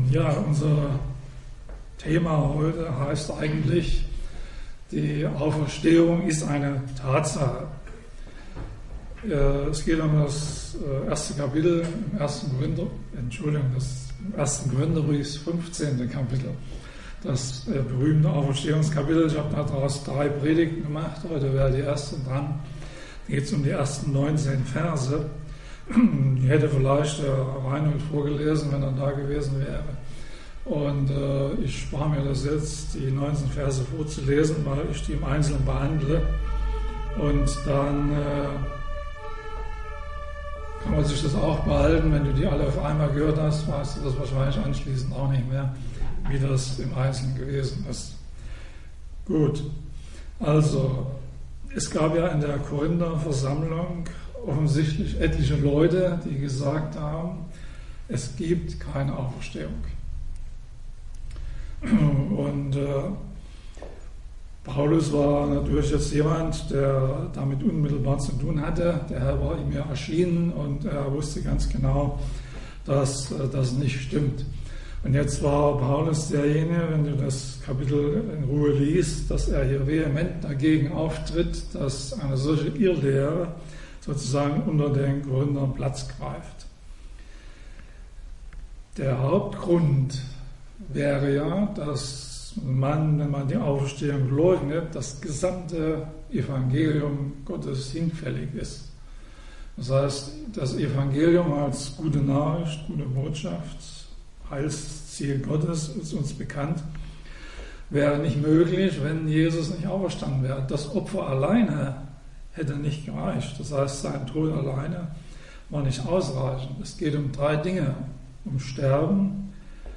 Ja, unser Thema heute heißt eigentlich, die Auferstehung ist eine Tatsache. Es geht um das erste Kapitel im ersten Korintherbrief, 15. Kapitel. Das berühmte Auferstehungskapitel. Ich habe daraus 3 Predigten gemacht. Heute wäre die erste dran. Da geht es um die ersten 19 Verse. Die hätte vielleicht Reinhold vorgelesen, wenn er da gewesen wäre. Und ich spare mir das jetzt, die 19 Verse vorzulesen, weil ich die im Einzelnen behandle. Und dann kann man sich das auch behalten. Wenn du die alle auf einmal gehört hast, weißt du das wahrscheinlich anschließend auch nicht mehr, wie das im Einzelnen gewesen ist. Gut, also es gab ja in der Korinther Versammlung offensichtlich etliche Leute, die gesagt haben, es gibt keine Auferstehung. Und Paulus war natürlich jetzt jemand, der damit unmittelbar zu tun hatte. Der Herr war ihm ja erschienen und er wusste ganz genau, dass das nicht stimmt. Und jetzt war Paulus derjenige, wenn du das Kapitel in Ruhe liest, dass er hier vehement dagegen auftritt, dass eine solche Irrlehre sozusagen unter den Korinthern Platz greift. Der Hauptgrund wäre ja, dass man, wenn man die Auferstehung leugnet, das gesamte Evangelium Gottes hinfällig ist. Das heißt, das Evangelium als gute Nachricht, gute Botschaft, Heilsziel Gottes ist uns bekannt, wäre nicht möglich, wenn Jesus nicht auferstanden wäre. Das Opfer alleine hätte nicht gereicht. Das heißt, sein Tod alleine war nicht ausreichend. Es geht um 3 Dinge: um Sterben,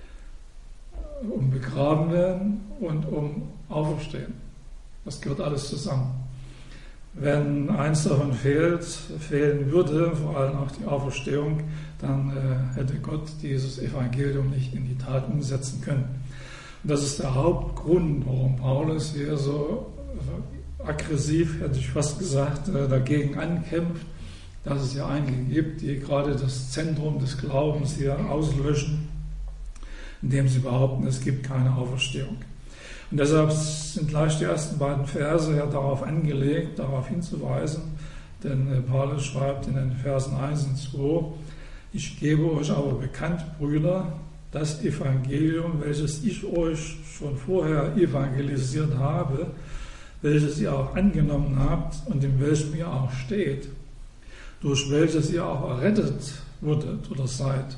um begraben werden und um Auferstehen. Das gehört alles zusammen. Wenn eins davon fehlen würde, vor allem auch die Auferstehung, dann hätte Gott dieses Evangelium nicht in die Tat umsetzen können. Und das ist der Hauptgrund, warum Paulus hier so aggressiv, hätte ich fast gesagt, dagegen ankämpft, dass es ja einige gibt, die gerade das Zentrum des Glaubens hier auslöschen, indem sie behaupten, es gibt keine Auferstehung. Und deshalb sind gleich die ersten beiden Verse ja darauf angelegt, darauf hinzuweisen, denn Paulus schreibt in den Versen 1 und 2, ich gebe euch aber bekannt, Brüder, das Evangelium, welches ich euch schon vorher evangelisiert habe, welches ihr auch angenommen habt und in welchem ihr auch steht, durch welches ihr auch errettet wurdet oder seid.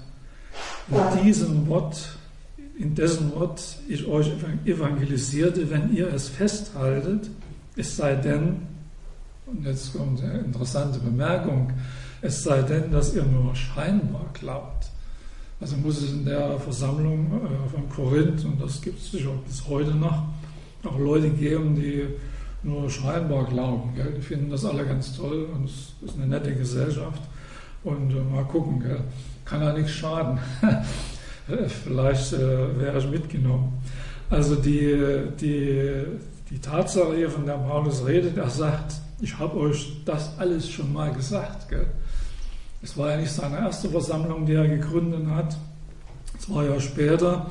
In dessen Wort ich euch evangelisierte, wenn ihr es festhaltet, es sei denn, und jetzt kommt eine interessante Bemerkung, es sei denn, dass ihr nur scheinbar glaubt. Also muss es in der Versammlung von Korinth, und das gibt es sicher bis heute noch, auch Leute geben, die nur scheinbar glauben. Gell? Die finden das alle ganz toll und es ist eine nette Gesellschaft. Und mal gucken, gell? Kann ja nichts schaden. Vielleicht wäre ich mitgenommen. Also die Tatsache hier, von der Paulus redet, er sagt, ich habe euch das alles schon mal gesagt. Gell? Es war ja nicht seine erste Versammlung, die er gegründet hat. Es war ja später.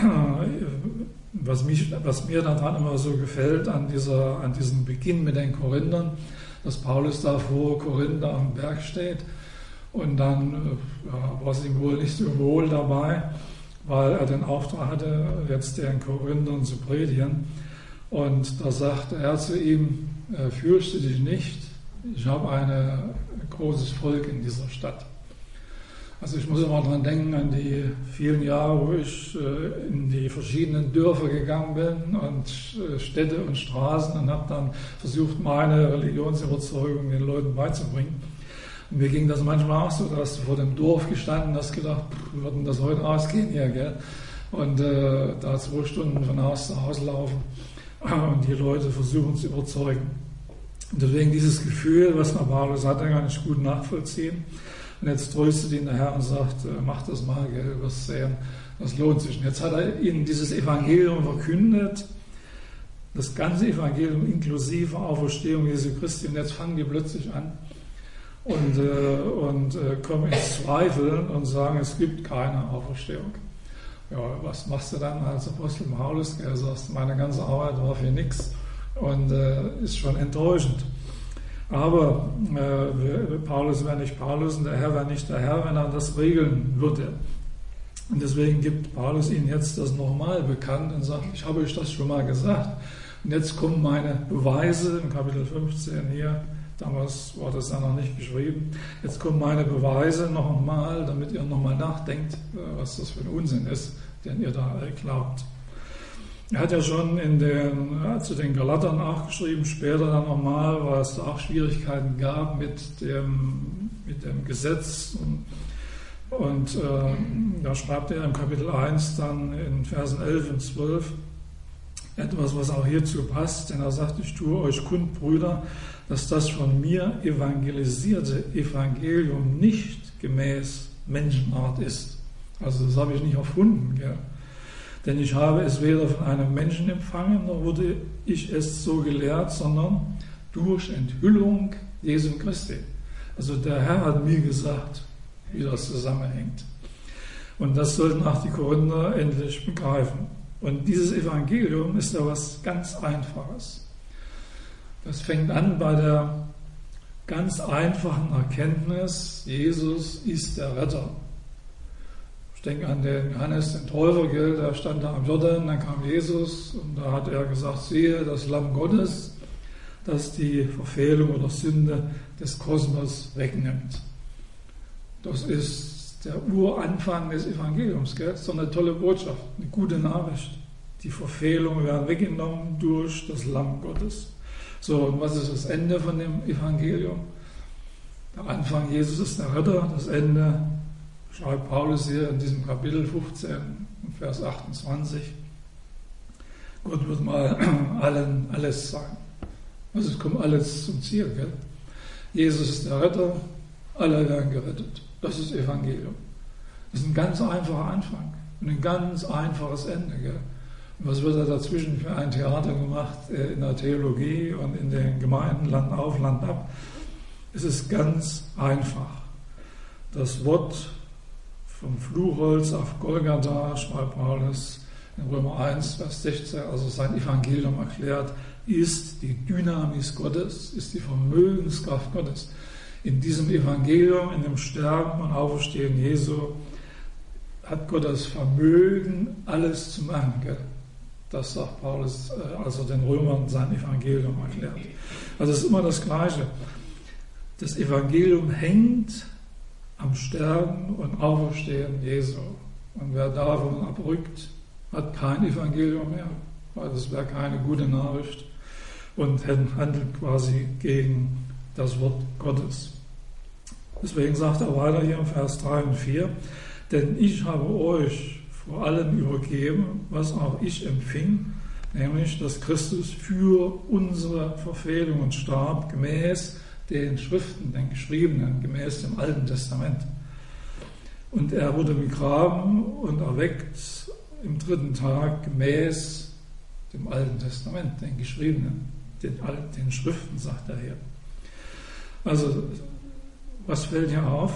Was mir daran immer so gefällt, an diesem Beginn mit den Korinthern, dass Paulus da vor Korinther am Berg steht und dann war es ihm wohl nicht so wohl dabei, weil er den Auftrag hatte, jetzt den Korinthern zu predigen. Und da sagte er zu ihm, fürchte dich nicht, ich habe ein großes Volk in dieser Stadt. Also ich muss immer daran denken, an die vielen Jahre, wo ich in die verschiedenen Dörfer gegangen bin und Städte und Straßen und habe dann versucht, meine Religionsüberzeugung den Leuten beizubringen. Und mir ging das manchmal auch so, dass du vor dem Dorf gestanden hast, gedacht, wie wird denn das heute ausgehen hier, gell? Und da 2 Stunden von Haus zu Haus laufen und die Leute versuchen zu überzeugen. Und deswegen dieses Gefühl, was Paulus hat, kann ich gut nachvollziehen. Und jetzt tröstet ihn der Herr und sagt, mach das mal, gell, du wirst sehen, das lohnt sich. Und jetzt hat er ihnen dieses Evangelium verkündet, das ganze Evangelium inklusive Auferstehung Jesu Christi. Und jetzt fangen die plötzlich an und kommen ins Zweifeln und sagen, es gibt keine Auferstehung. ja, was machst du dann als Apostel Paulus? Er sagt, meine ganze Arbeit war für nichts und ist schon enttäuschend. Aber Paulus wäre nicht Paulus und der Herr wäre nicht der Herr, wenn er das regeln würde. Und deswegen gibt Paulus ihnen jetzt das nochmal bekannt und sagt, ich habe euch das schon mal gesagt. Und jetzt kommen meine Beweise im Kapitel 15 hier. Damals war das ja noch nicht geschrieben. Jetzt kommen meine Beweise noch einmal, damit ihr nochmal nachdenkt, was das für ein Unsinn ist, den ihr da glaubt. Er hat ja schon zu den Galatern auch geschrieben, später dann nochmal, weil es da auch Schwierigkeiten gab mit dem Gesetz. Und da schreibt er im Kapitel 1 dann in Versen 11 und 12 etwas, was auch hierzu passt, denn er sagt, ich tue euch kund, Brüder, dass das von mir evangelisierte Evangelium nicht gemäß Menschenart ist. Also das habe ich nicht erfunden, gell? Denn ich habe es weder von einem Menschen empfangen, noch wurde ich es so gelehrt, sondern durch Enthüllung Jesu Christi. Also der Herr hat mir gesagt, wie das zusammenhängt. Und das sollten auch die Korinther endlich begreifen. Und dieses Evangelium ist ja was ganz Einfaches. Das fängt an bei der ganz einfachen Erkenntnis, Jesus ist der Retter. Ich denke an den Johannes, den Täufer, der stand da am Jordan, dann kam Jesus und da hat er gesagt, siehe, das Lamm Gottes, das die Verfehlung oder Sünde des Kosmos wegnimmt. Das ist der Uranfang des Evangeliums, gell? So eine tolle Botschaft, eine gute Nachricht. Die Verfehlungen werden weggenommen durch das Lamm Gottes. So, und was ist das Ende von dem Evangelium? Der Anfang, Jesus ist der Retter, das Ende schreibt Paulus hier in diesem Kapitel 15, Vers 28. Gott wird mal alles sagen. Also es kommt alles zum Ziel, gell? Jesus ist der Retter, alle werden gerettet. Das ist Evangelium. Das ist ein ganz einfacher Anfang und ein ganz einfaches Ende, gell? Und was wird da dazwischen für ein Theater gemacht in der Theologie und in den Gemeinden, Land auf, Land ab? Es ist ganz einfach. Das Wort vom Fluchholz auf Golgatha, schreibt Paulus in Römer 1, Vers 16, also sein Evangelium erklärt, ist die Dynamis Gottes, ist die Vermögenskraft Gottes. In diesem Evangelium, in dem Sterben und Auferstehen Jesu, hat Gott das Vermögen, alles zu machen. Gell? Das sagt Paulus, als er den Römern sein Evangelium erklärt. Also es ist immer das Gleiche. Das Evangelium hängt am Sterben und Auferstehen Jesu. Und wer davon abrückt, hat kein Evangelium mehr, weil das wäre keine gute Nachricht und handelt quasi gegen das Wort Gottes. Deswegen sagt er weiter hier im Vers 3 und 4, denn ich habe euch vor allem übergeben, was auch ich empfing, nämlich, dass Christus für unsere Verfehlungen starb, gemäß den Schriften, den Geschriebenen, gemäß dem Alten Testament. Und er wurde begraben und erweckt im 3. Tag gemäß dem Alten Testament, den Geschriebenen, den Schriften, sagt er hier. Also, was fällt hier auf?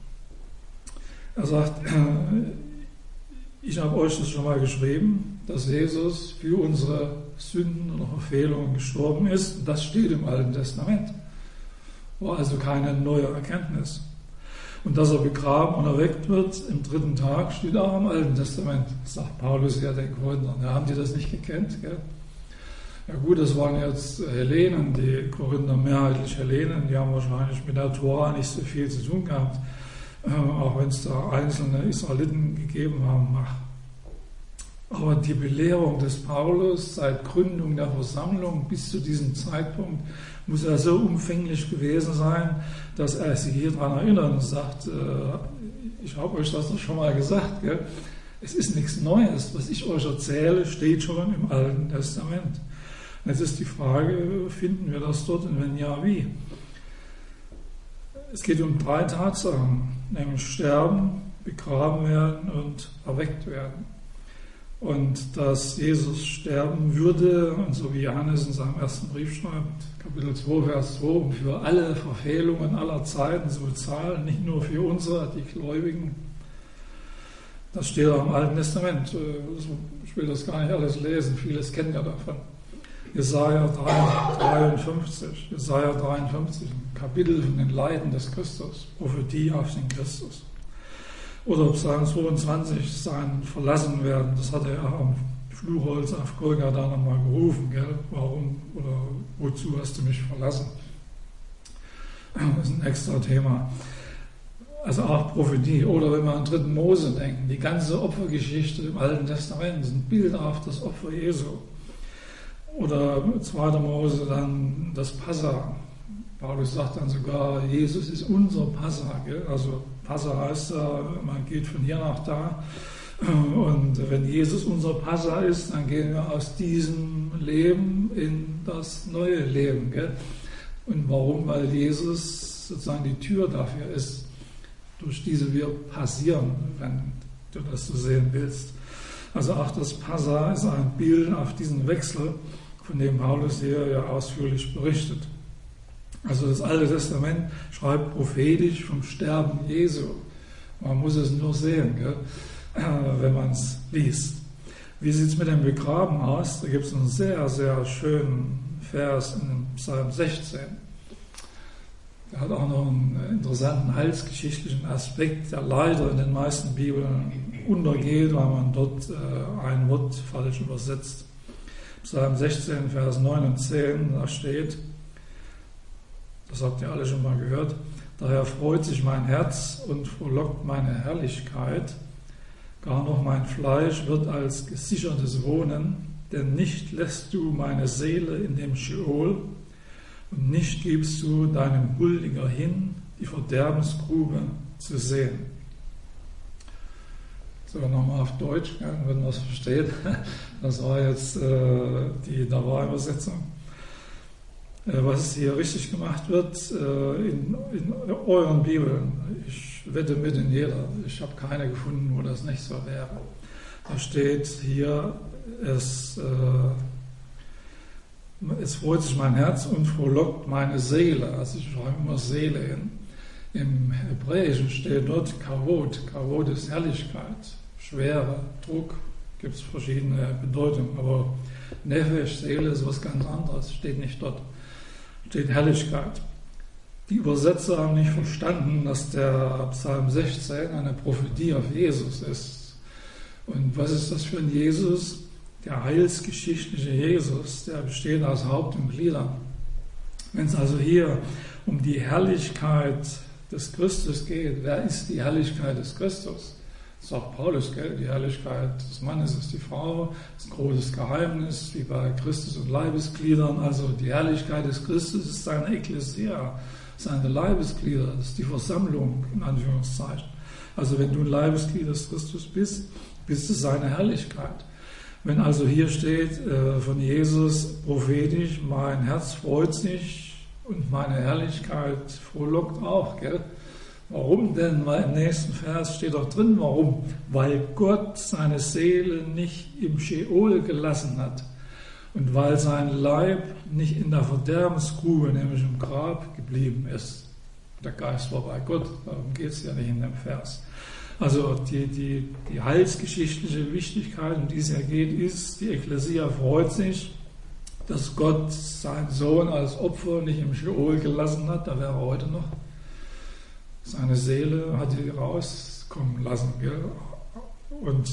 Er sagt, ich habe euch das schon mal geschrieben, dass Jesus für unsere Sünden oder Verfehlungen gestorben ist. Das steht im Alten Testament. War also keine neue Erkenntnis. Und dass er begraben und erweckt wird im 3. Tag, steht auch im Alten Testament, sagt Paulus ja den Korinthern. Ja, haben die das nicht gekannt? Gell? Ja gut, das waren jetzt Hellenen, die Korinther mehrheitlich Hellenen, die haben wahrscheinlich mit der Tora nicht so viel zu tun gehabt, auch wenn es da einzelne Israeliten gegeben haben mag. Aber die Belehrung des Paulus seit Gründung der Versammlung bis zu diesem Zeitpunkt muss ja so umfänglich gewesen sein, dass er sich hier daran erinnert und sagt, ich habe euch das doch schon mal gesagt, gell? Es ist nichts Neues, was ich euch erzähle, steht schon im Alten Testament. Und jetzt ist die Frage, finden wir das dort und wenn ja, wie? Es geht um 3 Tatsachen, nämlich sterben, begraben werden und erweckt werden. Und dass Jesus sterben würde, und so wie Johannes in seinem ersten Brief schreibt, Kapitel 2, Vers 2, um für alle Verfehlungen aller Zeiten zu bezahlen, nicht nur für unsere, die Gläubigen, Das steht auch im Alten Testament. Ich will das gar nicht alles lesen, vieles kennen ja davon. Jesaja 53, ein Kapitel von den Leiden des Christus, Prophetie auf den Christus. Oder Psalm 22, sein Verlassenwerden, das hat er am Fluchholz auf Golgatha nochmal gerufen, gell? Warum oder wozu hast du mich verlassen? Das ist ein extra Thema. Also auch Prophetie. Oder wenn wir an 3. Mose denken, die ganze Opfergeschichte im Alten Testament ist ein Bild auf das Opfer Jesu. Oder 2. Mose dann das Passa. Paulus sagt dann sogar, Jesus ist unser Passa. Gell? Also Passa heißt ja, man geht von hier nach da. Und wenn Jesus unser Passa ist, dann gehen wir aus diesem Leben in das neue Leben. Gell? Und warum? Weil Jesus sozusagen die Tür dafür ist, durch diese wir passieren, wenn du das so sehen willst. Also auch das Passa ist ein Bild auf diesen Wechsel, von dem Paulus hier ja ausführlich berichtet. Also das Alte Testament schreibt prophetisch vom Sterben Jesu. Man muss es nur sehen, gell? Wenn man es liest. Wie sieht es mit dem Begraben aus? Da gibt es einen sehr, sehr schönen Vers in Psalm 16. Der hat auch noch einen interessanten heilsgeschichtlichen Aspekt, der leider in den meisten Bibeln untergeht, weil man dort ein Wort falsch übersetzt. Psalm 16, Vers 9 und 10, da steht, das habt ihr alle schon mal gehört, daher freut sich mein Herz und frohlockt meine Herrlichkeit, gar noch mein Fleisch wird als gesichertes Wohnen, denn nicht lässt du meine Seele in dem Scheol und nicht gibst du deinem Huldiger hin, die Verderbensgrube zu sehen. So, nochmal auf Deutsch, wenn man es versteht. Das war jetzt die Dauerübersetzung. Was hier richtig gemacht wird in euren Bibeln, ich wette mit in jeder, ich habe keine gefunden, wo das nicht so wäre. Da steht hier, es freut sich mein Herz und frohlockt meine Seele. Also ich schreibe immer Seele hin. Im Hebräischen steht dort Kavod. Kavod ist Herrlichkeit, Schwere, Druck, gibt es verschiedene Bedeutungen. Aber Nefesh, Seele ist was ganz anderes, steht nicht dort. Steht Herrlichkeit. Die Übersetzer haben nicht verstanden, dass der Psalm 16 eine Prophetie auf Jesus ist. Und was ist das für ein Jesus? Der heilsgeschichtliche Jesus, der besteht aus Haupt und Gliedern. Wenn es also hier um die Herrlichkeit des Christus geht, wer ist die Herrlichkeit des Christus? Das sagt Paulus, gell? Die Herrlichkeit des Mannes ist die Frau, das ist ein großes Geheimnis, wie bei Christus und Leibesgliedern. Also die Herrlichkeit des Christus ist seine Ekklesia, seine Leibesglieder, das ist die Versammlung, in Anführungszeichen. Also wenn du ein Leibesglied des Christus bist, bist du seine Herrlichkeit. Wenn also hier steht von Jesus prophetisch, mein Herz freut sich und meine Herrlichkeit frohlockt auch, gell? Warum denn? Weil im nächsten Vers steht doch drin, warum? Weil Gott seine Seele nicht im Scheol gelassen hat und weil sein Leib nicht in der Verderbensgrube, nämlich im Grab, geblieben ist. Der Geist war bei Gott, darum geht es ja nicht in dem Vers. Also die heilsgeschichtliche Wichtigkeit, um die es ja geht, ist, die Ekklesia freut sich, dass Gott seinen Sohn als Opfer nicht im Scheol gelassen hat, da wäre er heute noch. Seine Seele hat die rauskommen lassen. Gell? Und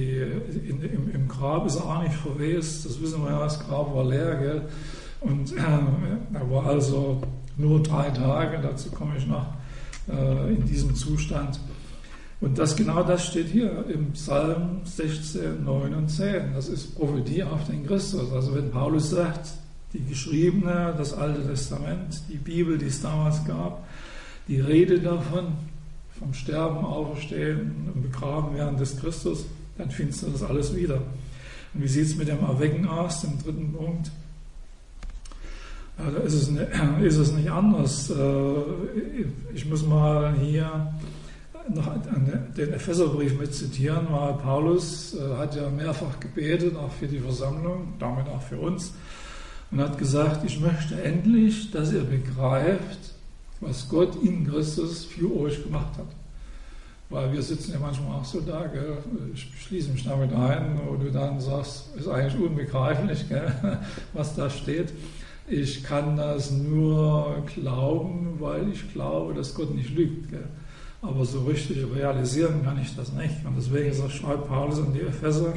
im Grab ist er auch nicht verwest, das wissen wir ja, das Grab war leer. Gell? Und er war also nur 3 Tage, dazu komme ich noch, in diesem Zustand. Und genau das steht hier im Psalm 16, 9 und 10. Das ist Prophetie auf den Christus. Also wenn Paulus sagt, die geschriebene, das Alte Testament, die Bibel, die es damals gab, die Rede davon, vom Sterben, Auferstehen und Begraben werden des Christus, dann findest du das alles wieder. Und wie sieht es mit dem Erwecken aus, dem 3. Punkt? Ja, da ist es nicht anders. Ich muss mal hier noch den Epheserbrief mit zitieren, weil Paulus hat ja mehrfach gebetet, auch für die Versammlung, damit auch für uns, und hat gesagt, ich möchte endlich, dass ihr begreift, was Gott in Christus für euch gemacht hat. Weil wir sitzen ja manchmal auch so da, gell? Ich schließe mich damit ein, wo du dann sagst, ist eigentlich unbegreiflich, gell? Was da steht. Ich kann das nur glauben, weil ich glaube, dass Gott nicht lügt. Gell? Aber so richtig realisieren kann ich das nicht. Und deswegen schreibt Paulus an die Epheser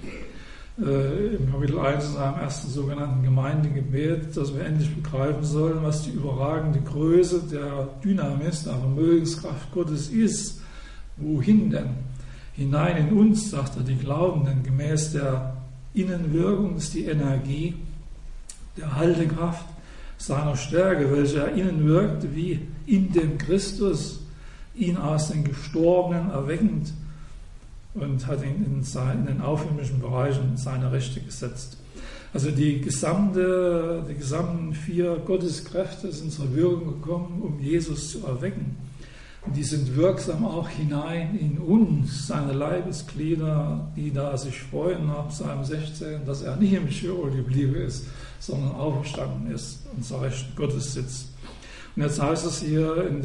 im Kapitel 1 in seinem ersten sogenannten Gemeindegebet, dass wir endlich begreifen sollen, was die überragende Größe der Dynamis, der Vermögenskraft Gottes ist. Wohin denn? Hinein in uns, sagt er, die Glaubenden, gemäß der Innenwirkung ist die Energie der Haltekraft seiner Stärke, welche er innen wirkt, wie in dem Christus, ihn aus den Gestorbenen erweckend und hat ihn in den aufhimmlischen Bereichen seine Rechte gesetzt. Also die gesamten 4 Gotteskräfte sind zur Wirkung gekommen, um Jesus zu erwecken. Und die sind wirksam auch hinein in uns, seine Leibesglieder, die da sich freuen nach Psalm 16, dass er nicht im Scheol geblieben ist, sondern auferstanden ist und zur Rechten Gottes sitzt. Und jetzt heißt es hier in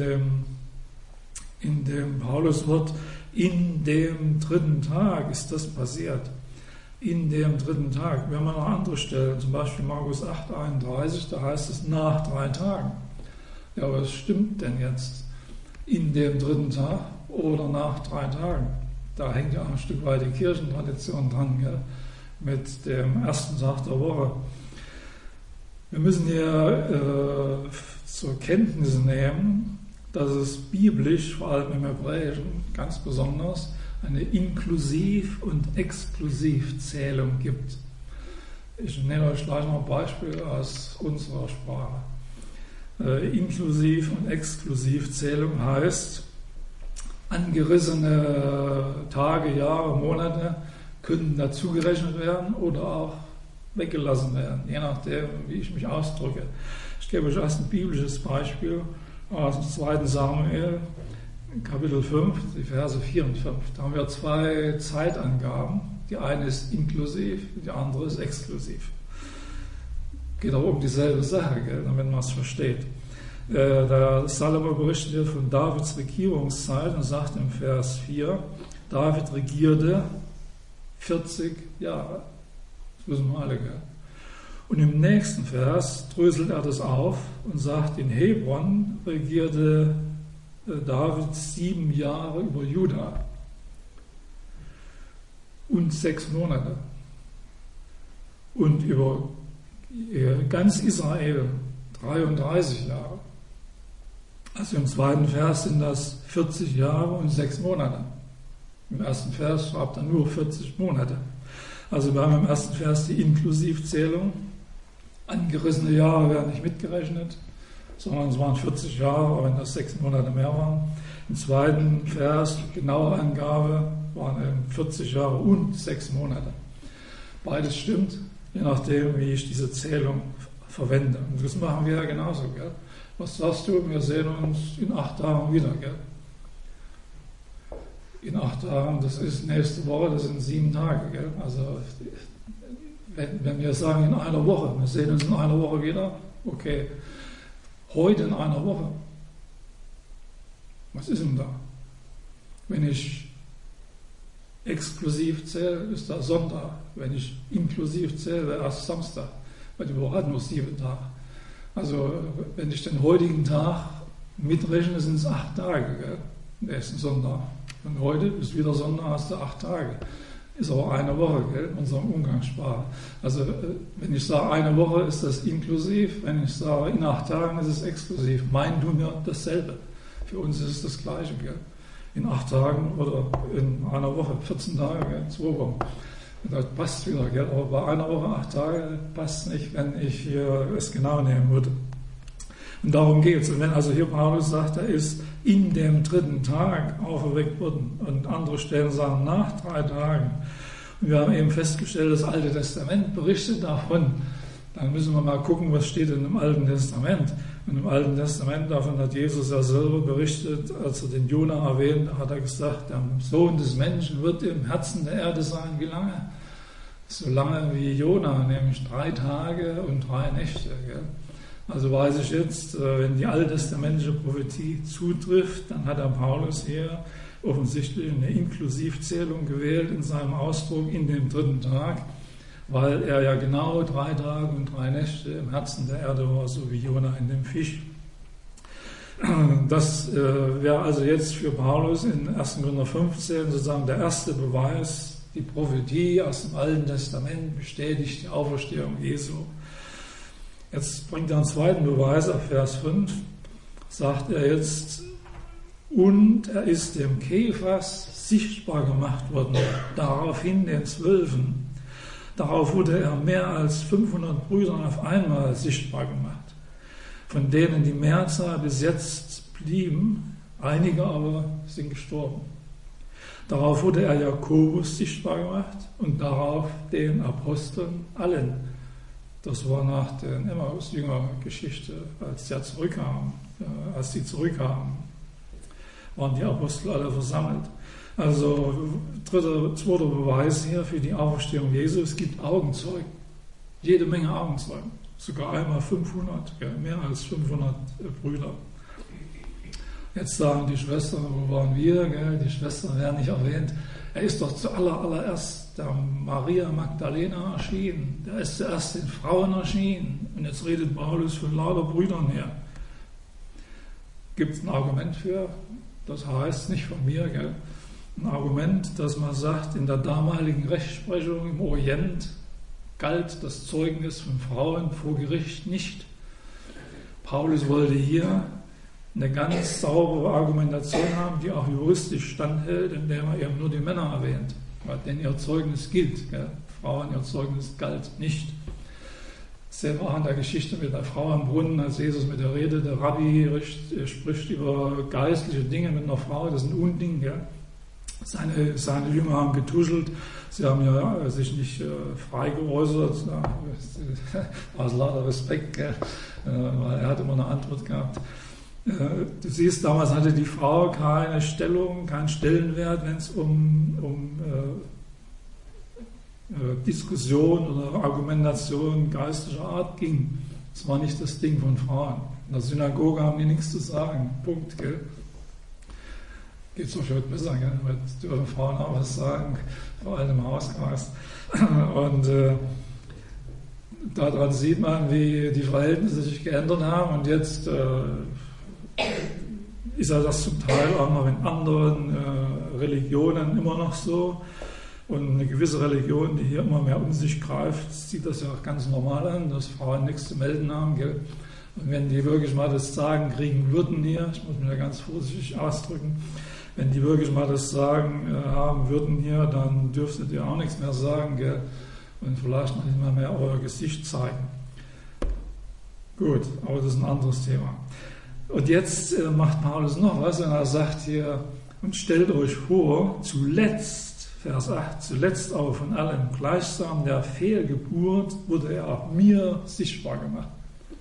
dem Pauluswort, in dem 3. Tag ist das passiert. In dem 3. Tag. Wir haben noch andere Stellen, zum Beispiel Markus 8,31, da heißt es nach 3 Tagen. Ja, aber was stimmt denn jetzt? In dem 3. Tag oder nach 3 Tagen? Da hängt ja auch ein Stück weit die Kirchentradition dran, gell? Mit dem ersten Tag der Woche. Wir müssen hier zur Kenntnis nehmen, dass es biblisch, vor allem im Hebräischen, ganz besonders eine Inklusiv- und Exklusivzählung gibt. Ich nenne euch gleich noch ein Beispiel aus unserer Sprache. Inklusiv- und Exklusivzählung heißt, angerissene Tage, Jahre, Monate können dazugerechnet werden oder auch weggelassen werden, je nachdem, wie ich mich ausdrücke. Ich gebe euch erst ein biblisches Beispiel aus dem 2. Samuel, Kapitel 5, die Verse 4 und 5. Da haben wir 2 Zeitangaben. Die eine ist inklusiv, die andere ist exklusiv. Geht auch um dieselbe Sache, gell, damit man es versteht. Der Salomo berichtet hier von Davids Regierungszeit und sagt im Vers 4, David regierte 40 Jahre. Das wissen wir alle, gell? Und im nächsten Vers dröselt er das auf und sagt, in Hebron regierte David 7 Jahre über Juda und 6 Monate. Und über ganz Israel 33 Jahre. Also im 2. Vers sind das 40 Jahre und 6 Monate. Im 1. Vers schreibt er nur 40 Monate. Also wir haben im 1. Vers die Inklusivzählung. Angerissene Jahre werden nicht mitgerechnet, sondern es waren 40 Jahre, wenn das 6 Monate mehr waren. Im 2. Vers, genaue Angabe, waren 40 Jahre und 6 Monate. Beides stimmt, je nachdem, wie ich diese Zählung verwende. Und das machen wir ja genauso, gell? Was sagst du? Wir sehen uns in 8 Tagen wieder, gell? In 8 Tagen, das ist nächste Woche, das sind 7 Tage, gell? Also, wenn wir sagen in einer Woche, wir sehen uns in einer Woche wieder, okay, heute in einer Woche, was ist denn da? Wenn ich exklusiv zähle, ist das Sonntag. Wenn ich inklusiv zähle, wäre erst Samstag, weil die Woche hat nur 7 Tage. Also wenn ich den heutigen Tag mitrechne, sind es 8 Tage, gell? Nächsten Sonntag. Und heute ist wieder Sonntag, hast du 8 Tage. Ist aber eine Woche, gell, in unserem Umgangssprache. Also wenn ich sage eine Woche, ist das inklusiv. Wenn ich sage in 8 Tagen, ist es exklusiv. Meinen tun wir dasselbe. Für uns ist es das Gleiche, gell? In 8 Tagen oder in einer Woche, 14 Tage, gell, 2 Wochen. Das passt wieder, gell? Aber bei einer Woche 8 Tage passt nicht, wenn ich hier es genau nehmen würde. Und darum geht es. Und wenn also hier Paulus sagt, er ist in dem 3. Tag auferweckt worden und andere Stellen sagen nach 3 Tagen. Und wir haben eben festgestellt, das Alte Testament berichtet davon. Dann müssen wir mal gucken, was steht denn im Alten Testament. Und im Alten Testament, davon hat Jesus ja selber berichtet, als er den Jona erwähnt, hat er gesagt, der Sohn des Menschen wird im Herzen der Erde sein. Wie lange? So lange wie Jona, nämlich 3 Tage und 3 Nächte. Gell? Also weiß ich jetzt, wenn die alttestamentliche Prophetie zutrifft, dann hat der Paulus hier offensichtlich eine Inklusivzählung gewählt in seinem Ausdruck in dem 3. Tag, weil er ja genau 3 Tage und 3 Nächte im Herzen der Erde war, so wie Jona in dem Fisch. Das wäre also jetzt für Paulus in 1. Korinther 15 sozusagen der erste Beweis. Die Prophetie aus dem Alten Testament bestätigt die Auferstehung Jesu. Jetzt bringt er einen zweiten Beweis auf Vers 5, sagt er jetzt, und er ist dem Kephas sichtbar gemacht worden, daraufhin den 12. Darauf wurde er mehr als 500 Brüdern auf einmal sichtbar gemacht, von denen die Mehrzahl bis jetzt blieben, einige aber sind gestorben. Darauf wurde er Jakobus sichtbar gemacht und darauf den Aposteln allen. Das war nach der Emmaus-Jünger-Geschichte, als sie zurückkamen, waren die Apostel alle versammelt. Also zweiter Beweis hier für die Auferstehung Jesu, es gibt Augenzeugen, jede Menge Augenzeugen, sogar einmal 500, ja, mehr als 500 Brüder. Jetzt sagen die Schwestern, wo waren wir? Gell? Die Schwestern werden nicht erwähnt. Er ist doch zuallererst der Maria Magdalena erschienen. Der ist zuerst den Frauen erschienen. Und jetzt redet Paulus von lauter Brüdern her. Gibt es ein Argument für? Das heißt nicht von mir, gell? Ein Argument, dass man sagt, in der damaligen Rechtsprechung im Orient galt das Zeugnis von Frauen vor Gericht nicht. Paulus wollte hier eine ganz saubere Argumentation haben, die auch juristisch standhält, indem er eben nur die Männer erwähnt, weil denn ihr Zeugnis gilt. Gell? Frauen, ihr Zeugnis galt nicht. Das sehen wir auch in der Geschichte mit der Frau am Brunnen, als Jesus mit der Rede, der Rabbi spricht über geistliche Dinge mit einer Frau, das ist ein Unding. Gell? Seine Jünger haben getuschelt, sie haben ja sich nicht frei geäußert, aus lauter Respekt, gell? Weil er hat immer eine Antwort gehabt. Du siehst, damals hatte die Frau keine Stellung, keinen Stellenwert, wenn es um Diskussion oder Argumentation geistlicher Art ging. Das war nicht das Ding von Frauen. In der Synagoge haben die nichts zu sagen. Punkt. Gell? Geht es euch heute besser, gell? Weil dürfen Frauen auch was sagen, vor allem im Hauskreis. Und daran sieht man, wie die Verhältnisse sich geändert haben und jetzt ist ja das zum Teil auch noch in anderen Religionen immer noch so. Und eine gewisse Religion, die hier immer mehr um sich greift, sieht das ja auch ganz normal an, dass Frauen nichts zu melden haben. Gell? Und wenn die wirklich mal das Sagen kriegen würden hier, ich muss mich da ganz vorsichtig ausdrücken, wenn die wirklich mal das Sagen haben würden hier, dann dürftet ihr auch nichts mehr sagen, gell? Und vielleicht noch nicht mal mehr euer Gesicht zeigen. Gut, aber das ist ein anderes Thema. Und jetzt macht Paulus noch was und er sagt hier, und stellt euch vor, zuletzt, Vers 8, zuletzt aber von allem, gleichsam der Fehlgeburt wurde er auch mir sichtbar gemacht.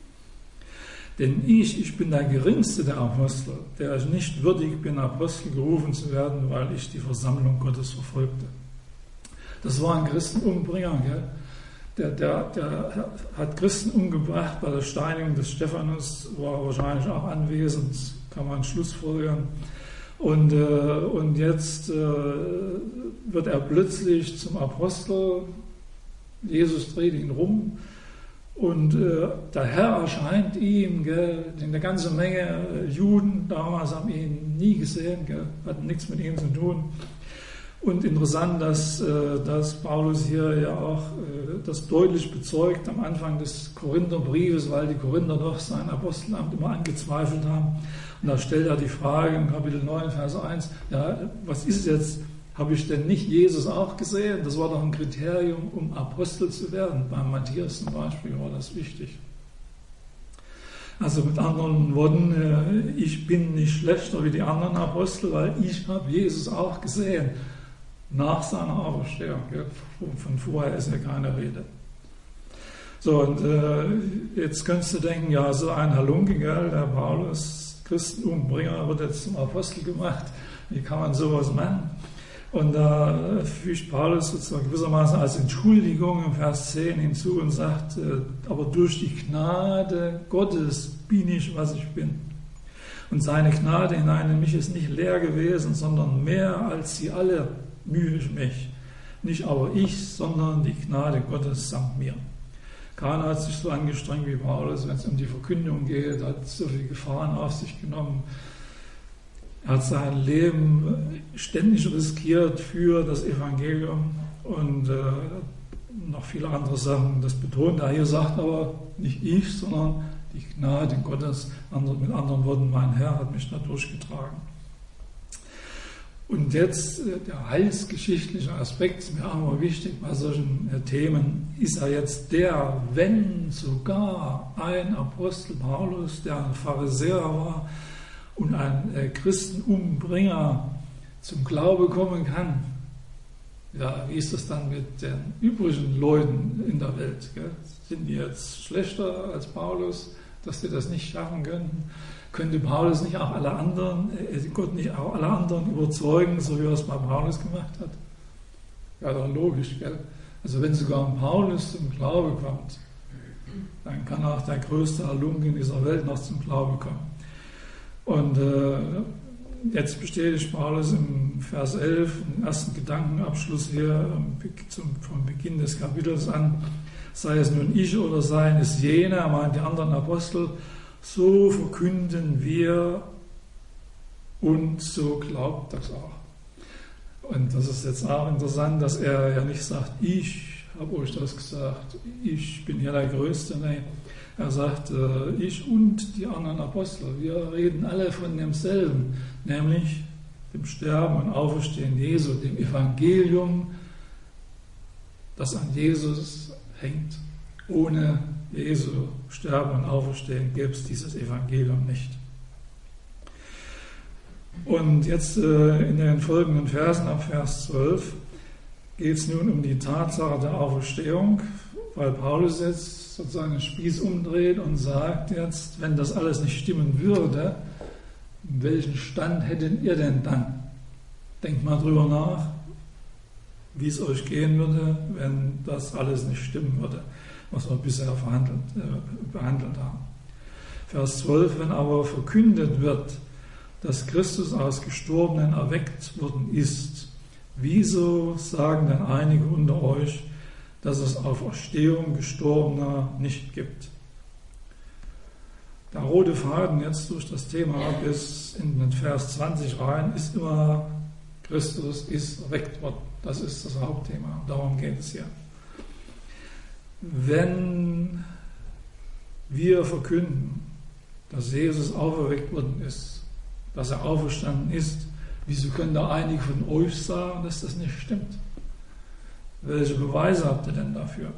Denn ich bin der geringste der Apostel, der ich nicht würdig bin, Apostel gerufen zu werden, weil ich die Versammlung Gottes verfolgte. Das war ein Christenumbringer, gell? Der hat Christen umgebracht bei der Steinigung des Stephanus, war wahrscheinlich auch anwesend, kann man schlussfolgern. Und jetzt wird er plötzlich zum Apostel, Jesus dreht ihn rum und der Herr erscheint ihm, gell? Eine ganze Menge Juden damals haben ihn nie gesehen, gell? Hatten nichts mit ihm zu tun. Und interessant, dass Paulus hier ja auch das deutlich bezeugt am Anfang des Korintherbriefes, weil die Korinther doch sein Apostelamt immer angezweifelt haben. Und da stellt er die Frage im Kapitel 9, Vers 1, ja, was ist jetzt, habe ich denn nicht Jesus auch gesehen? Das war doch ein Kriterium, um Apostel zu werden. Beim Matthias zum Beispiel war das wichtig. Also mit anderen Worten, ich bin nicht schlechter wie die anderen Apostel, weil ich habe Jesus auch gesehen. Nach seiner Auferstehung. Von vorher ist ja keine Rede. So, und jetzt könntest du denken, ja, so ein Halunke, gell, der Paulus, Christenumbringer, wird jetzt zum Apostel gemacht. Wie kann man sowas machen? Und da fügt Paulus sozusagen gewissermaßen als Entschuldigung im Vers 10 hinzu und sagt, aber durch die Gnade Gottes bin ich, was ich bin. Und seine Gnade hinein in mich ist nicht leer gewesen, sondern mehr als sie alle mühe ich mich. Nicht aber ich, sondern die Gnade Gottes samt mir. Keiner hat sich so angestrengt wie Paulus, wenn es um die Verkündigung geht, hat so viele Gefahren auf sich genommen. Er hat sein Leben ständig riskiert für das Evangelium und noch viele andere Sachen. Das betont er hier, sagt aber nicht ich, sondern die Gnade Gottes. Mit anderen Worten, mein Herr hat mich da durchgetragen. Und jetzt der heilsgeschichtliche Aspekt ist mir auch immer wichtig bei solchen Themen. Ist er jetzt der, wenn sogar ein Apostel Paulus, der ein Pharisäer war und ein Christenumbringer zum Glaube kommen kann? Ja, wie ist das dann mit den übrigen Leuten in der Welt? Gell? Sind die jetzt schlechter als Paulus, dass die das nicht schaffen könnten? Könnte Paulus nicht auch alle anderen, Gott nicht auch alle anderen überzeugen, so wie er es bei Paulus gemacht hat? Ja, doch logisch, gell? Also wenn sogar ein Paulus zum Glaube kommt, dann kann auch der größte Halunk in dieser Welt noch zum Glaube kommen. Und jetzt bestätigt Paulus im Vers 11, im ersten Gedankenabschluss hier vom Beginn des Kapitels an, sei es nun ich oder seien es jene, er meint die anderen Apostel, so verkünden wir und so glaubt das auch. Und das ist jetzt auch interessant, dass er ja nicht sagt, ich habe euch das gesagt, ich bin hier der Größte. Nein, er sagt, ich und die anderen Apostel, wir reden alle von demselben, nämlich dem Sterben und Auferstehen Jesu, dem Evangelium, das an Jesus hängt. Ohne Jesu Sterben und Auferstehen gäbe es dieses Evangelium nicht. Und jetzt in den folgenden Versen, ab Vers 12, geht es nun um die Tatsache der Auferstehung, weil Paulus jetzt sozusagen den Spieß umdreht und sagt jetzt, wenn das alles nicht stimmen würde, welchen Stand hättet ihr denn dann? Denkt mal drüber nach, wie es euch gehen würde, wenn das alles nicht stimmen würde, was wir bisher behandelt haben. Vers 12, wenn aber verkündet wird, dass Christus aus Gestorbenen erweckt worden ist, wieso sagen denn einige unter euch, dass es Auferstehung Gestorbener nicht gibt? Der rote Faden jetzt durch das Thema bis in den Vers 20 rein ist immer, Christus ist erweckt worden. Das ist das Hauptthema, darum geht es hier. Wenn wir verkünden, dass Jesus auferweckt worden ist, dass er auferstanden ist, wieso können da einige von euch sagen, dass das nicht stimmt? Welche Beweise habt ihr denn dafür?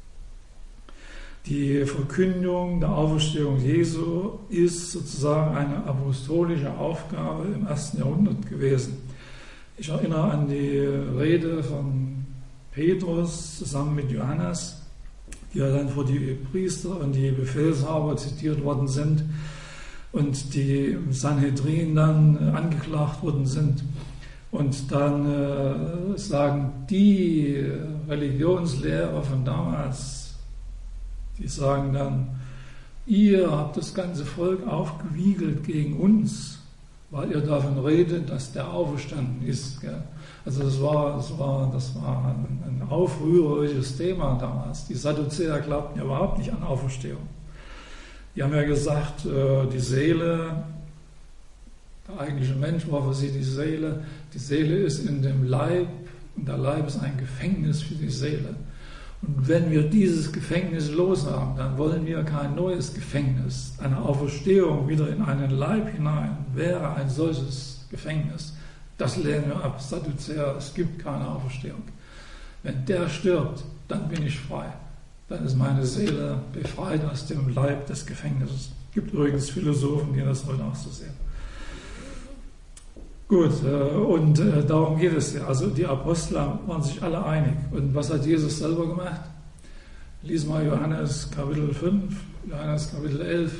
Die Verkündigung der Auferstehung Jesu ist sozusagen eine apostolische Aufgabe im 1. Jahrhundert gewesen. Ich erinnere an die Rede von Petrus zusammen mit Johannes, die ja dann vor die Priester und die Befehlshaber zitiert worden sind und die im Sanhedrin dann angeklagt worden sind. Und dann sagen die Religionslehrer von damals, die sagen dann, ihr habt das ganze Volk aufgewiegelt gegen uns, weil ihr davon redet, dass der auferstanden ist. Gell? Also das war ein aufrührerisches Thema damals. Die Sadduzäer glaubten ja überhaupt nicht an Auferstehung. Die haben ja gesagt, die Seele, der eigentliche Mensch war für sie die Seele ist in dem Leib und der Leib ist ein Gefängnis für die Seele. Und wenn wir dieses Gefängnis loshaben, dann wollen wir kein neues Gefängnis. Eine Auferstehung wieder in einen Leib hinein wäre ein solches Gefängnis. Das lehnen wir ab. Sadduzäer, es gibt keine Auferstehung. Wenn der stirbt, dann bin ich frei. Dann ist meine Seele befreit aus dem Leib des Gefängnisses. Es gibt übrigens Philosophen, die das heute auch so sehen. Gut, und darum geht es ja. Also die Apostel waren sich alle einig. Und was hat Jesus selber gemacht? Lies mal Johannes Kapitel 5, Johannes Kapitel 11.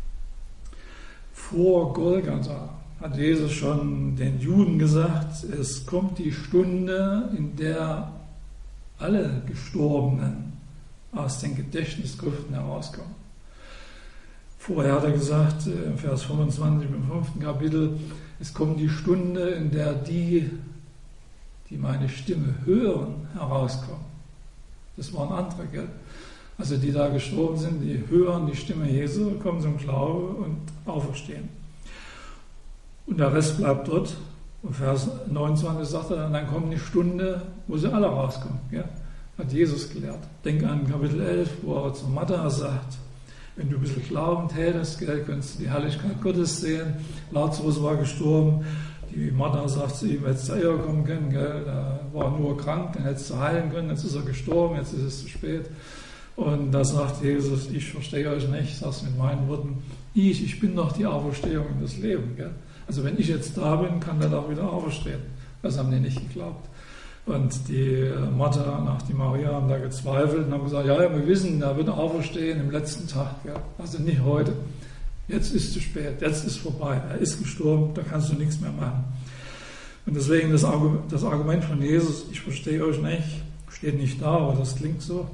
Vor Golgatha hat Jesus schon den Juden gesagt, es kommt die Stunde, in der alle Gestorbenen aus den Gedächtnisgrüften herauskommen. Vorher hat er gesagt, im Vers 25 im 5. Kapitel, es kommt die Stunde, in der die meine Stimme hören, herauskommen. Das waren andere, gell? Also die da gestorben sind, die hören die Stimme Jesu, kommen zum Glauben und auferstehen. Und der Rest bleibt dort. Und Vers 29 sagt er, dann kommt eine Stunde, wo sie alle rauskommen. Gell? Hat Jesus gelehrt. Denk an Kapitel 11, wo er zu Martha sagt, wenn du ein bisschen Glauben tätest, gell, könntest du die Herrlichkeit Gottes sehen. Lazarus war gestorben. Die Martha sagt zu ihm, hättest du eher kommen können, gell? Der war nur krank, den hättest du heilen können, jetzt ist er gestorben, jetzt ist es zu spät. Und da sagt Jesus, ich verstehe euch nicht, ich sage es mit meinen Worten, ich bin doch die Auferstehung und das Leben. Gell? Also wenn ich jetzt da bin, kann der doch wieder auferstehen. Das haben die nicht geglaubt. Und die Martha und die Maria haben da gezweifelt und haben gesagt, ja, wir wissen, er wird auferstehen im letzten Tag. Gell? Also nicht heute. Jetzt ist es zu spät, jetzt ist es vorbei. Er ist gestorben, da kannst du nichts mehr machen. Und deswegen das Argument von Jesus, ich verstehe euch nicht, steht nicht da, aber das klingt so.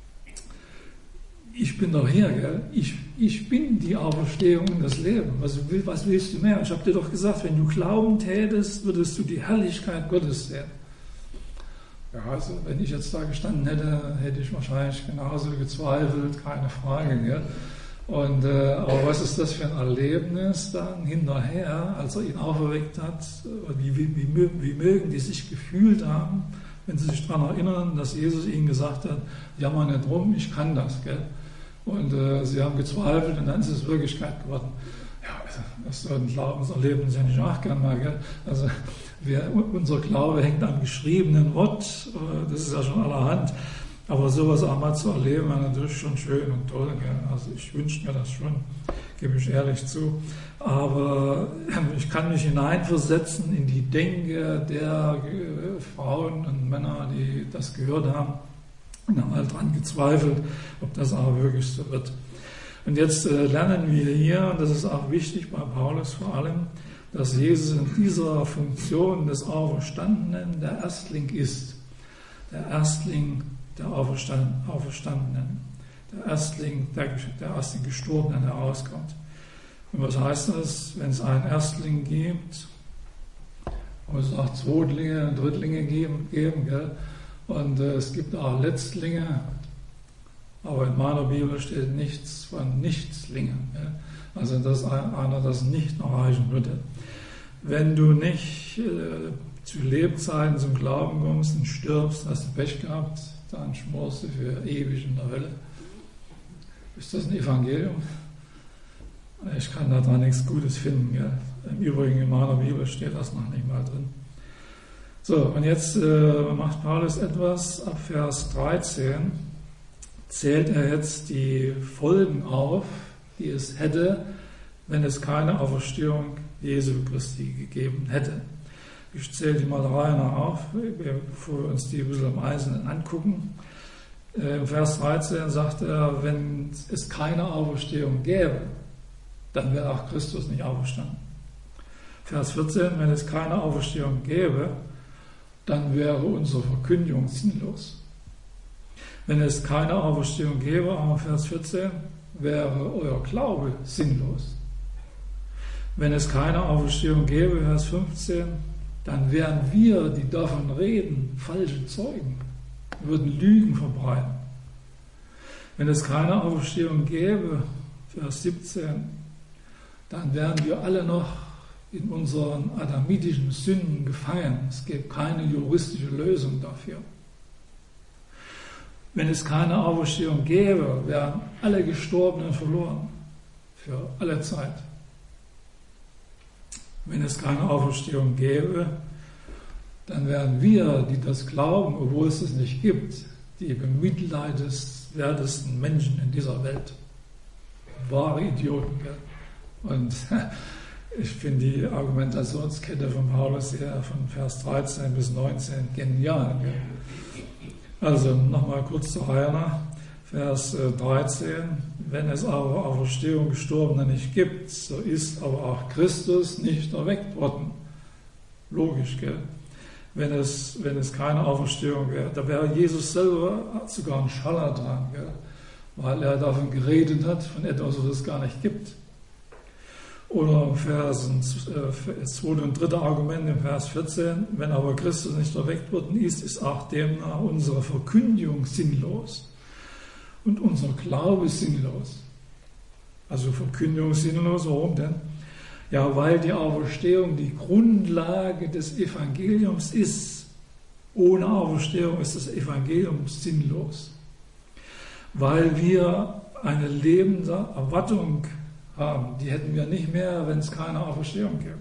Ich bin doch hier, gell? Ich bin die Auferstehung und das Leben. Was willst du mehr? Ich habe dir doch gesagt, wenn du Glauben tätest, würdest du die Herrlichkeit Gottes sehen. Ja, also wenn ich jetzt da gestanden hätte, hätte ich wahrscheinlich genauso gezweifelt, keine Frage. Gell? Und, aber was ist das für ein Erlebnis dann hinterher, als er ihn auferweckt hat? Wie mögen die sich gefühlt haben, wenn sie sich daran erinnern, dass Jesus ihnen gesagt hat, jammer nicht rum, ich kann das. Gell? Und sie haben gezweifelt und dann ist es Wirklichkeit geworden. Ja, das so ein Glaubenserlebnis ja nicht nachgern mal. Gell? Also unser Glaube hängt am geschriebenen Wort, das ist ja schon allerhand. Aber sowas auch mal zu erleben, war natürlich schon schön und toll. Gell? Also ich wünsche mir das schon, gebe ich ehrlich zu. Aber ich kann mich hineinversetzen in die Denke der Frauen und Männer, die das gehört haben und haben halt dran gezweifelt, ob das auch wirklich so wird. Und jetzt lernen wir hier, und das ist auch wichtig bei Paulus vor allem, dass Jesus in dieser Funktion des Auferstandenen der Erstling ist. Der Erstling der Auferstandenen. Der Erstling, der aus den Gestorbenen herauskommt. Und was heißt das, wenn es einen Erstling gibt, wo es auch Zweitlinge und Drittlinge geben gell? Und es gibt auch Letztlinge, aber in meiner Bibel steht nichts von Nichtslingen. Gell? Also dass einer das nicht erreichen würde. Wenn du nicht zu Lebzeiten zum Glauben kommst und stirbst, hast du Pech gehabt, dann schmorst du für ewig in der Hölle. Ist das ein Evangelium? Ich kann da dran nichts Gutes finden. Gell? Im Übrigen in meiner Bibel steht das noch nicht mal drin. So, und jetzt macht Paulus etwas. Ab Vers 13 zählt er jetzt die Folgen auf, die es hätte, wenn es keine Auferstehung Jesu Christi gegeben hätte. Ich zähle die mal der Reihe nach auf, bevor wir uns die ein bisschen im Einzelnen angucken. Im Vers 13 sagt er, wenn es keine Auferstehung gäbe, dann wäre auch Christus nicht auferstanden. Vers 14, wenn es keine Auferstehung gäbe, dann wäre unsere Verkündigung sinnlos. Wenn es keine Auferstehung gäbe, aber Vers 14, wäre euer Glaube sinnlos. Wenn es keine Auferstehung gäbe, Vers 15, dann wären wir, die davon reden, falsche Zeugen, würden Lügen verbreiten. Wenn es keine Auferstehung gäbe, Vers 17, dann wären wir alle noch in unseren adamitischen Sünden gefangen. Es gibt keine juristische Lösung dafür. Wenn es keine Auferstehung gäbe, wären alle Gestorbenen verloren, für alle Zeit. Wenn es keine Auferstehung gäbe, dann wären wir, die das glauben, obwohl es es nicht gibt, die bemitleidenswertesten Menschen in dieser Welt. Wahre Idioten. Gell? Und ich finde die Argumentationskette von Paulus hier von Vers 13 bis 19 genial. Gell? Also nochmal kurz zur Reihe nach. Vers 13, wenn es aber Auferstehung Gestorbener nicht gibt, so ist aber auch Christus nicht erweckt worden. Logisch, gell? Wenn es keine Auferstehung wäre, da wäre Jesus selber sogar ein Scharlatan, gell? weil er davon geredet hat, von etwas, was es gar nicht gibt. Oder das zweite und dritte Argument im Vers 14, wenn aber Christus nicht erweckt worden ist auch demnach unsere Verkündigung sinnlos und unser Glaube sinnlos. Also Verkündigung sinnlos, warum denn? Ja, weil die Auferstehung die Grundlage des Evangeliums ist. Ohne Auferstehung ist das Evangelium sinnlos. Weil wir eine lebende Erwartung haben. Die hätten wir nicht mehr, wenn es keine Auferstehung gäbe.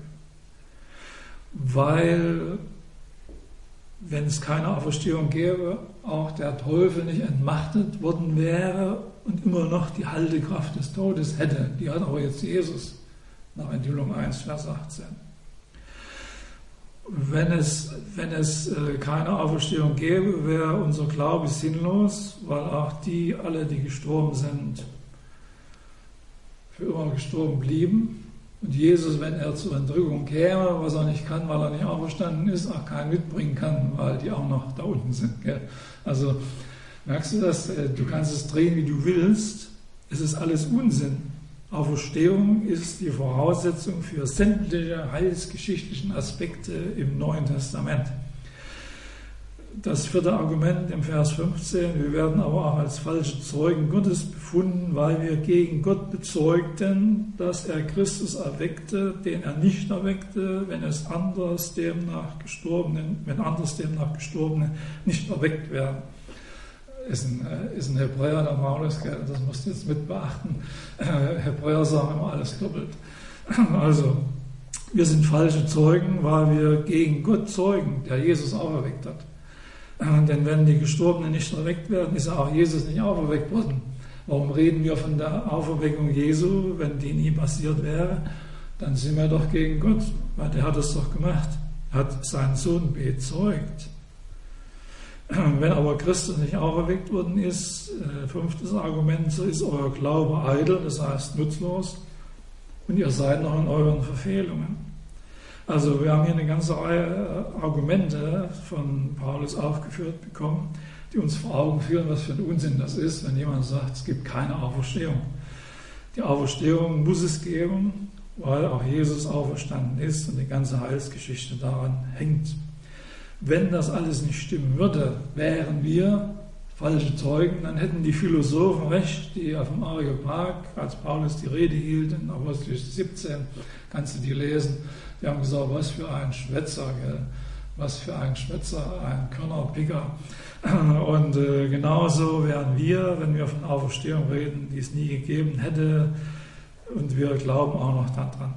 Weil, wenn es keine Auferstehung gäbe, auch der Teufel nicht entmachtet worden wäre und immer noch die Haltekraft des Todes hätte. Die hat aber jetzt Jesus nach Enthüllung 1, Vers 18. Wenn es keine Auferstehung gäbe, wäre unser Glaube sinnlos, weil auch alle, die gestorben sind, für immer gestorben blieben. Und Jesus, wenn er zur Entrückung käme, was er nicht kann, weil er nicht auferstanden ist, auch keinen mitbringen kann, weil die auch noch da unten sind. Gell? Also merkst du das? Du kannst es drehen, wie du willst. Es ist alles Unsinn. Auferstehung ist die Voraussetzung für sämtliche heilsgeschichtlichen Aspekte im Neuen Testament. Das vierte Argument im Vers 15, wir werden aber auch als falsche Zeugen Gottes befunden, weil wir gegen Gott bezeugten, dass er Christus erweckte, den er nicht erweckte, wenn anders demnach Gestorbene nicht erweckt werden. Ist ein Hebräer, der Paulus, das musst du jetzt mit beachten. Hebräer sagen immer alles doppelt. Also, wir sind falsche Zeugen, weil wir gegen Gott zeugen, der Jesus auferweckt hat. Denn wenn die Gestorbenen nicht erweckt werden, ist ja auch Jesus nicht auferweckt worden. Warum reden wir von der Auferweckung Jesu, wenn die nie passiert wäre? Dann sind wir doch gegen Gott, weil der hat es doch gemacht. Er hat seinen Sohn bezeugt. Wenn aber Christus nicht auferweckt worden ist, fünftes Argument, so ist euer Glaube eitel, das heißt nutzlos, und ihr seid noch in euren Verfehlungen. Also wir haben hier eine ganze Reihe Argumente von Paulus aufgeführt bekommen, die uns vor Augen führen, was für ein Unsinn das ist, wenn jemand sagt, es gibt keine Auferstehung. Die Auferstehung muss es geben, weil auch Jesus auferstanden ist und die ganze Heilsgeschichte daran hängt. Wenn das alles nicht stimmen würde, wären wir falsche Zeugen, dann hätten die Philosophen recht, die auf dem Areopag, als Paulus die Rede hielt, in Apostelgeschichte 17, kannst du die lesen, die haben gesagt, was für ein Schwätzer, gell? Was für ein Schwätzer, ein Körnerpicker. Und genauso wären wir, wenn wir von Auferstehung reden, die es nie gegeben hätte, und wir glauben auch noch daran.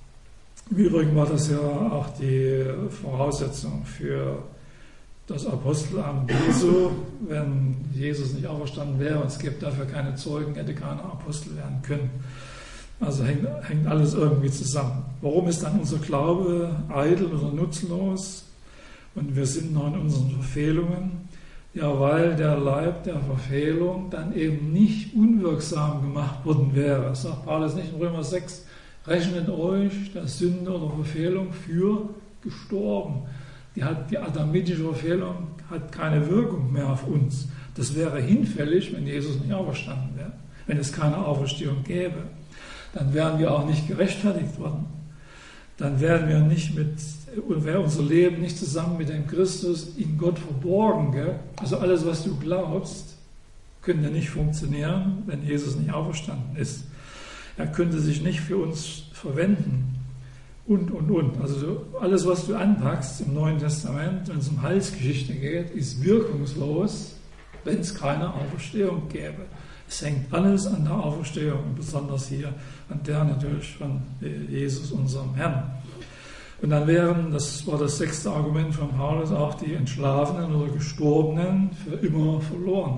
Im Übrigen war das ja auch die Voraussetzung für das Apostelamt Jesu. Wenn Jesus nicht auferstanden wäre und es gäbe dafür keine Zeugen, hätte keiner Apostel werden können. Also hängt alles irgendwie zusammen. Warum ist dann unser Glaube eitel oder nutzlos und wir sind noch in unseren Verfehlungen? Ja, weil der Leib der Verfehlung dann eben nicht unwirksam gemacht worden wäre. Das sagt Paulus nicht in Römer 6, rechnet euch der Sünde oder Verfehlung für gestorben. Die adamitische Verfehlung hat keine Wirkung mehr auf uns. Das wäre hinfällig, wenn Jesus nicht auferstanden wäre, wenn es keine Auferstehung gäbe. Dann wären wir auch nicht gerechtfertigt worden. Dann wäre unser Leben nicht zusammen mit dem Christus in Gott verborgen. Gell? Also alles, was du glaubst, könnte nicht funktionieren, wenn Jesus nicht auferstanden ist. Er könnte sich nicht für uns verwenden. Und. Also alles, was du anpackst im Neuen Testament, wenn es um Heilsgeschichte geht, ist wirkungslos, wenn es keine Auferstehung gäbe. Es hängt alles an der Auferstehung, besonders hier an der natürlich von Jesus, unserem Herrn. Und dann wären, das war das 6. Argument von Paulus, auch die Entschlafenen oder Gestorbenen für immer verloren.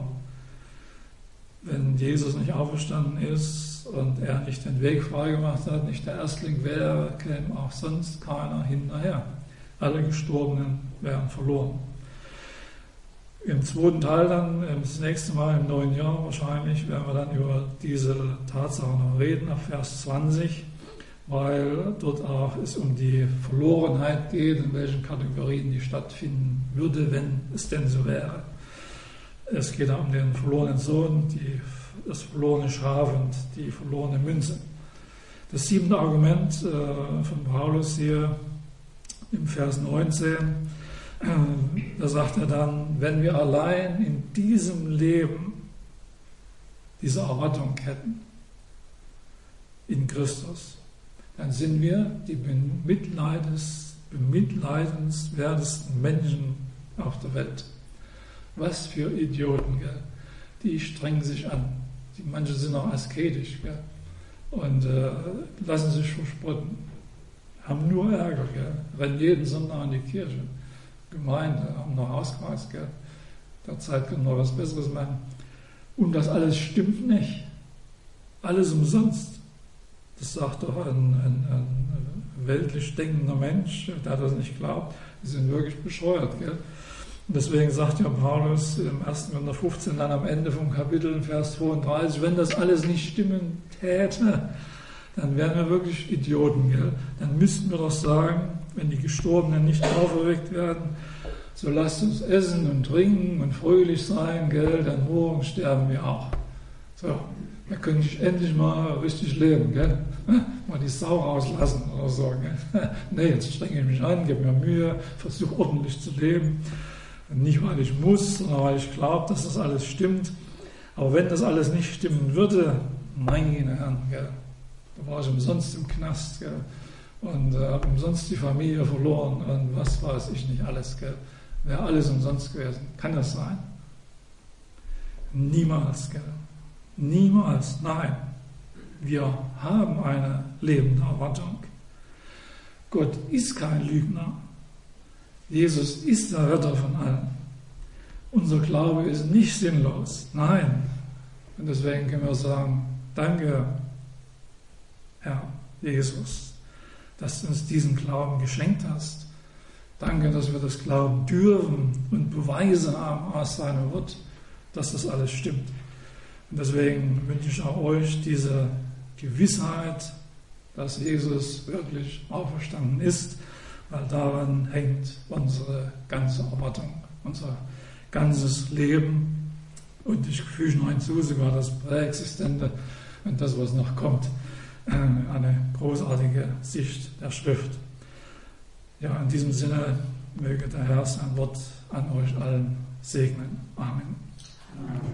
Wenn Jesus nicht auferstanden ist und er nicht den Weg freigemacht hat, nicht der Erstling wäre, käme auch sonst keiner hinterher. Alle Gestorbenen wären verloren. Im zweiten Teil dann, das nächste Mal im neuen Jahr wahrscheinlich, werden wir dann über diese Tatsache noch reden, ab Vers 20, weil dort auch es um die Verlorenheit geht, in welchen Kategorien die stattfinden würde, wenn es denn so wäre. Es geht auch um den verlorenen Sohn, die das verlorene Schaf und die verlorene Münze. Das 7. Argument von Paulus hier im Vers 19, da sagt er dann, wenn wir allein in diesem Leben diese Erwartung hätten, in Christus, dann sind wir die bemitleidenswertesten Menschen auf der Welt. Was für Idioten, gell? Die strengen sich an. Manche sind auch asketisch, gell? Und lassen sich verspotten. Haben nur Ärger, gell? Rennen jeden Sonntag in die Kirche. Gemeinde, haben noch Hauskreis, gell? Der Zeit können wir was Besseres machen. Und das alles stimmt nicht. Alles umsonst. Das sagt doch ein weltlich denkender Mensch, der das nicht glaubt. Die sind wirklich bescheuert, gell? Und deswegen sagt ja Paulus im 1. Korinther 15 dann am Ende vom Kapitel, Vers 32, wenn das alles nicht stimmen täte, dann wären wir wirklich Idioten, gell? Dann müssten wir doch sagen, wenn die Gestorbenen nicht auferweckt werden, so lasst uns essen und trinken und fröhlich sein, gell? Denn morgen sterben wir auch. So, da könnte ich endlich mal richtig leben, gell? Mal die Sau rauslassen oder so, gell? Nee, jetzt strenge ich mich an, gebe mir Mühe, versuche ordentlich zu leben. Nicht, weil ich muss, sondern weil ich glaube, dass das alles stimmt. Aber wenn das alles nicht stimmen würde, meine Herren, gell, da war ich umsonst im Knast, gell, und habe umsonst die Familie verloren und was weiß ich nicht alles, gell. Wäre alles umsonst gewesen. Kann das sein? Niemals, gell. Niemals, nein. Wir haben eine lebende Erwartung. Gott ist kein Lügner. Jesus ist der Retter von allen. Unser Glaube ist nicht sinnlos. Nein. Und deswegen können wir sagen, danke, Herr Jesus, dass du uns diesen Glauben geschenkt hast. Danke, dass wir das glauben dürfen und Beweise haben aus seinem Wort, dass das alles stimmt. Und deswegen wünsche ich auch euch diese Gewissheit, dass Jesus wirklich auferstanden ist, weil daran hängt unsere ganze Erwartung, unser ganzes Leben und ich füge noch hinzu, sogar das Präexistente und das, was noch kommt, eine großartige Sicht der Schrift. Ja, in diesem Sinne möge der Herr sein Wort an euch allen segnen. Amen.